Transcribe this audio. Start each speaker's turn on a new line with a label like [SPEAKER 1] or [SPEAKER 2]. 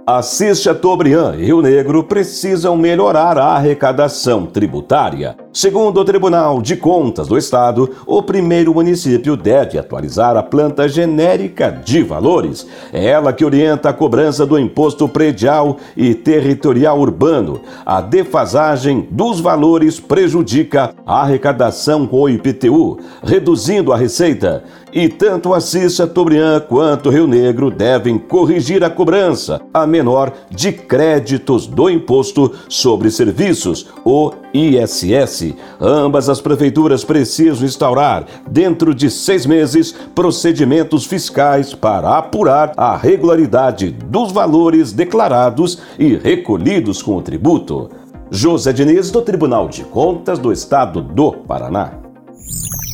[SPEAKER 1] Assis Chateaubriand e Rio Negro precisam melhorar a arrecadação tributária. Segundo o Tribunal de Contas do Estado, o primeiro município deve atualizar a planta genérica de valores. É ela que orienta a cobrança do imposto predial e territorial urbano. A defasagem dos valores prejudica a arrecadação com o IPTU, reduzindo a receita. E tanto Assis Chateaubriand quanto Rio Negro devem corrigir a cobrança, a menor, de créditos do Imposto sobre Serviços, o ISS. Ambas as prefeituras precisam instaurar, dentro de 6 meses, procedimentos fiscais para apurar a regularidade dos valores declarados e recolhidos com o tributo. José Diniz, do Tribunal de Contas do Estado do Paraná.